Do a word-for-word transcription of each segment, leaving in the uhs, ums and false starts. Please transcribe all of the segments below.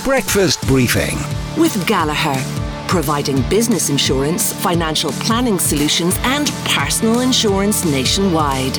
Breakfast Briefing with Gallagher, providing business insurance, financial planning solutions and personal insurance nationwide.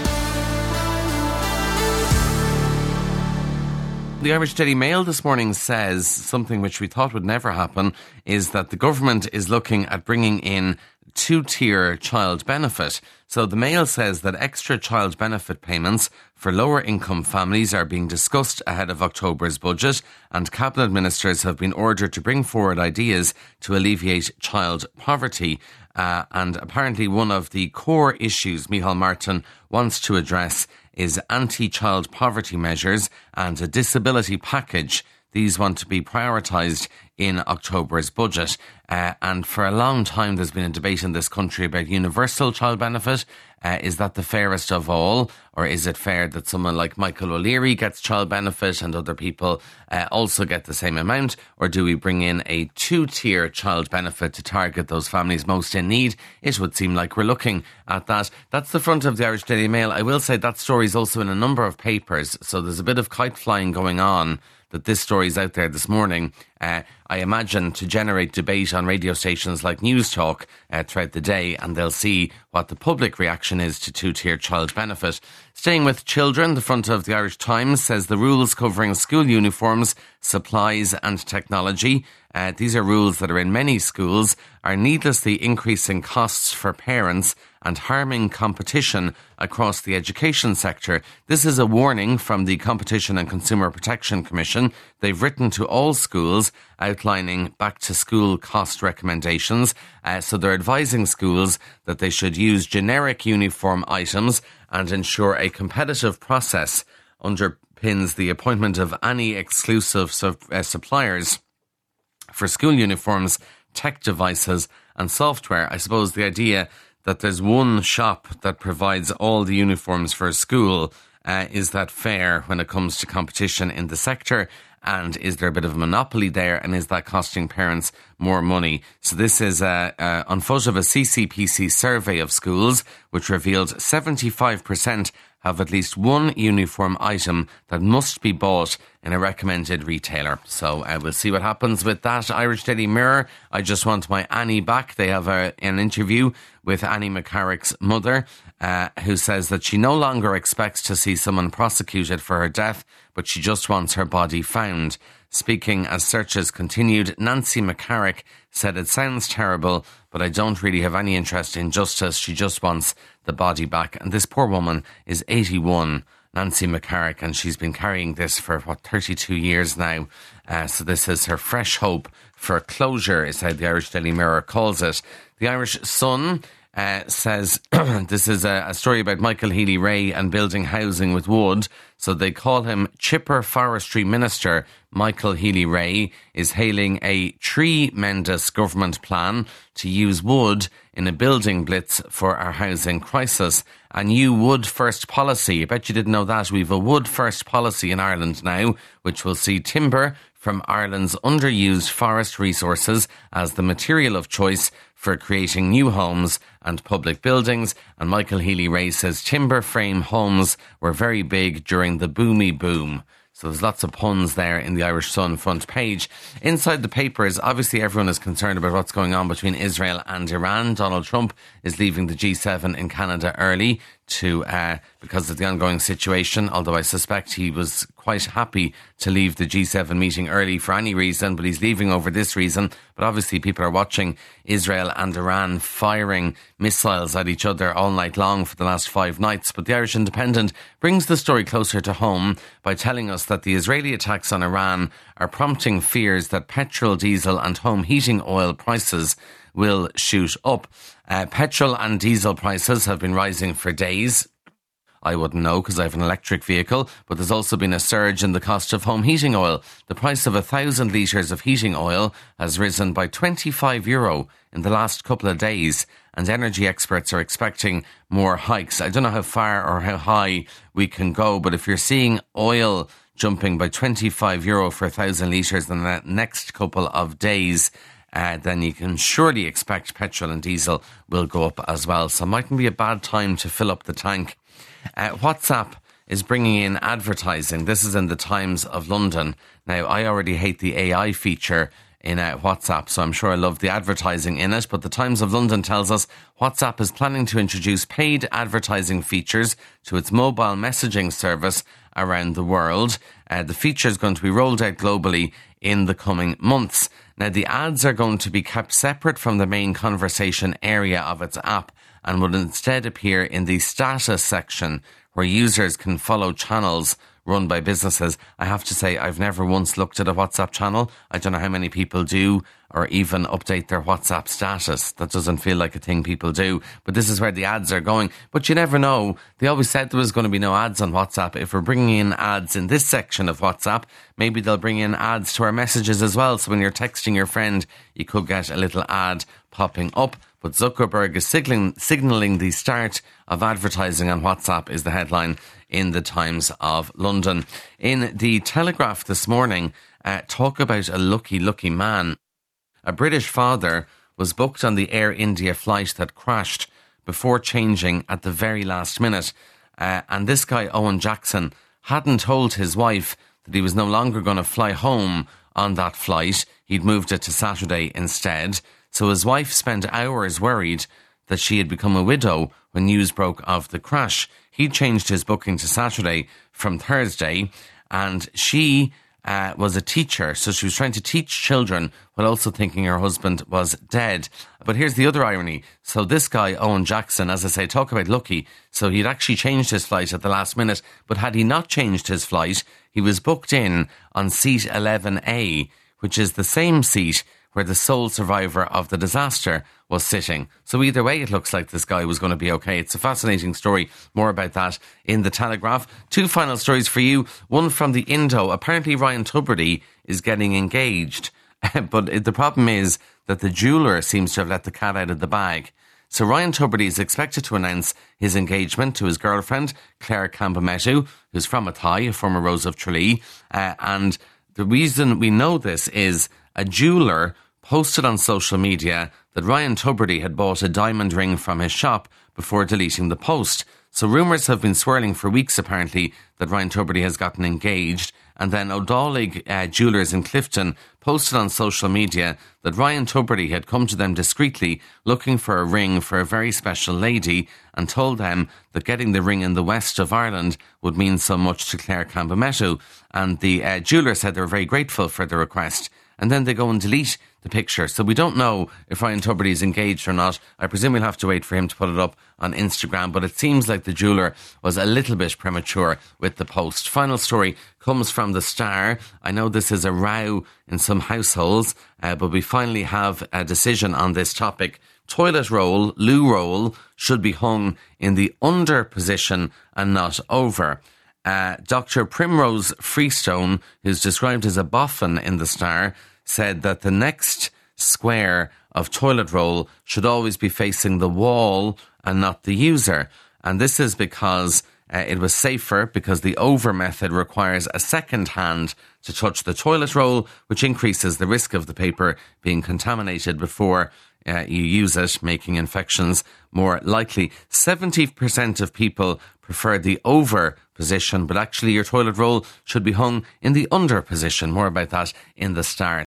The Irish Daily Mail this morning says something which we thought would never happen, is that the government is looking at bringing in two-tier child benefit. So the Mail says that extra child benefit payments for lower income families are being discussed ahead of October's budget, and cabinet ministers have been ordered to bring forward ideas to alleviate child poverty. Uh, and apparently one of the core issues Micheál Martin wants to address is anti-child poverty measures and a disability package. These want to be prioritised in October's budget. Uh, and for a long time, there's been a debate in this country about universal child benefit. Uh, is that the fairest of all? Or is it fair that someone like Michael O'Leary gets child benefit and other people uh, also get the same amount? Or do we bring in a two-tier child benefit to target those families most in need? It would seem like we're looking at that. That's the front of the Irish Daily Mail. I will say that story is also in a number of papers, so there's a bit of kite flying going on that this story is out there this morning. Uh, I imagine to generate debate on radio stations like News Talk uh, throughout the day, and they'll see what the public reaction is to two-tier child benefit. Staying with children, the front of the Irish Times says the rules covering school uniforms, supplies and technology, uh, these are rules that are in many schools, are needlessly increasing costs for parents and harming competition across the education sector. This is a warning from the Competition and Consumer Protection Commission. They've written to all schools outlining back-to-school cost recommendations. Uh, so they're advising schools that they should use generic uniform items and ensure a competitive process underpins the appointment of any exclusive su- uh, suppliers for school uniforms, tech devices and software. I suppose the idea that there's one shop that provides all the uniforms for a school, uh, is that fair when it comes to competition in the sector? And is there a bit of a monopoly there? And is that costing parents more money? So this is uh, uh, on foot of a C C P C survey of schools, which revealed seventy-five percent have at least one uniform item that must be bought in a recommended retailer. So uh, we'll see what happens with that. Irish Daily Mirror, I just want my Annie back. They have a, an interview with Annie McCarrick's mother, uh, who says that she no longer expects to see someone prosecuted for her death, but she just wants her body found. Speaking as searches continued, Nancy McCarrick said, "It sounds terrible, but I don't really have any interest in justice. She just wants the body back." And this poor woman is eighty-one, Nancy McCarrick, and she's been carrying this for, what, thirty-two years now. Uh, so this is her fresh hope for closure, is how the Irish Daily Mirror calls it. The Irish Sun Uh, says this is a, a story about Michael Healy-Rae and building housing with wood. So they call him Chipper Forestry Minister. Michael Healy-Rae is hailing a tremendous government plan to use wood in a building blitz for our housing crisis. A new wood first policy. I bet you didn't know that. We've a wood first policy in Ireland now, which will see timber from Ireland's underused forest resources as the material of choice for creating new homes and public buildings. And Michael Healy-Rae says timber frame homes were very big during the boomy boom. So there's lots of puns there in the Irish Sun front page. Inside the papers, obviously everyone is concerned about what's going on between Israel and Iran. Donald Trump is leaving the G seven in Canada early to uh, because of the ongoing situation, although I suspect he was quite happy to leave the G seven meeting early for any reason, but he's leaving over this reason. But obviously people are watching Israel and Iran firing missiles at each other all night long for the last five nights. But the Irish Independent brings the story closer to home by telling us that the Israeli attacks on Iran are prompting fears that petrol, diesel and home heating oil prices will shoot up. Uh, petrol and diesel prices have been rising for days. I wouldn't know because I have an electric vehicle, but there's also been a surge in the cost of home heating oil. The price of a thousand litres of heating oil has risen by twenty-five euro in the last couple of days, and energy experts are expecting more hikes. I don't know how far or how high we can go, but if you're seeing oil jumping by twenty-five euro for a thousand litres in the next couple of days, Uh, then you can surely expect petrol and diesel will go up as well. So it mightn't be a bad time to fill up the tank. Uh, WhatsApp is bringing in advertising. This is in the Times of London. Now, I already hate the A I feature in uh, WhatsApp, so I'm sure I love the advertising in it. But the Times of London tells us WhatsApp is planning to introduce paid advertising features to its mobile messaging service around the world. Uh, the feature is going to be rolled out globally in the coming months. Now, the ads are going to be kept separate from the main conversation area of its app and will instead appear in the status section where users can follow channels run by businesses. I have to say, I've never once looked at a WhatsApp channel. I don't know how many people do or even update their WhatsApp status. That doesn't feel like a thing people do. But this is where the ads are going. But you never know. They always said there was going to be no ads on WhatsApp. If we're bringing in ads in this section of WhatsApp, maybe they'll bring in ads to our messages as well. So when you're texting your friend, you could get a little ad popping up. But Zuckerberg is signaling, signaling the start of advertising on WhatsApp is the headline in the Times of London. In the Telegraph this morning, uh, talk about a lucky, lucky man. A British father was booked on the Air India flight that crashed before changing at the very last minute. Uh, and this guy, Owen Jackson, hadn't told his wife that he was no longer going to fly home on that flight. He'd moved it to Saturday instead. So his wife spent hours worried that she had become a widow when news broke of the crash. He changed his booking to Saturday from Thursday, and she uh, was a teacher, so she was trying to teach children while also thinking her husband was dead. But here's the other irony. So this guy, Owen Jackson, as I say, talk about lucky. So he'd actually changed his flight at the last minute, but had he not changed his flight, he was booked in on seat eleven A, which is the same seat where the sole survivor of the disaster was sitting. So either way, it looks like this guy was going to be okay. It's a fascinating story. More about that in the Telegraph. Two final stories for you. One from the Indo. Apparently Ryan Tubridy is getting engaged. But the problem is that the jeweller seems to have let the cat out of the bag. So Ryan Tubridy is expected to announce his engagement to his girlfriend, Claire Cambometu, who's from Athy, a former Rose of Tralee. Uh, and the reason we know this is a jeweller posted on social media that Ryan Tubridy had bought a diamond ring from his shop before deleting the post. So rumours have been swirling for weeks, apparently, that Ryan Tubridy has gotten engaged. And then O'Dowlig uh, Jewellers in Clifton posted on social media that Ryan Tubridy had come to them discreetly looking for a ring for a very special lady and told them that getting the ring in the west of Ireland would mean so much to Claire Cambometu. And the uh, jeweller said they were very grateful for the request. And then they go and delete the picture. So we don't know if Ryan Tubridy is engaged or not. I presume we'll have to wait for him to put it up on Instagram. But it seems like the jeweller was a little bit premature with the post. Final story comes from the Star. I know this is a row in some households, uh, but we finally have a decision on this topic. Toilet roll, loo roll, should be hung in the under position and not over. Uh, Doctor Primrose Freestone, who's described as a boffin in the Star, said that the next square of toilet roll should always be facing the wall and not the user. And this is because uh, it was safer, because the over method requires a second hand to touch the toilet roll, which increases the risk of the paper being contaminated before uh, you use it, making infections more likely. seventy percent of people prefer the over position, but actually your toilet roll should be hung in the under position. More about that in the Star.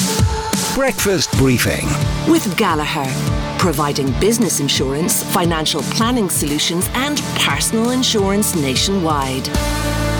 Breakfast Briefing with Gallagher, providing business insurance, financial planning solutions and personal insurance nationwide.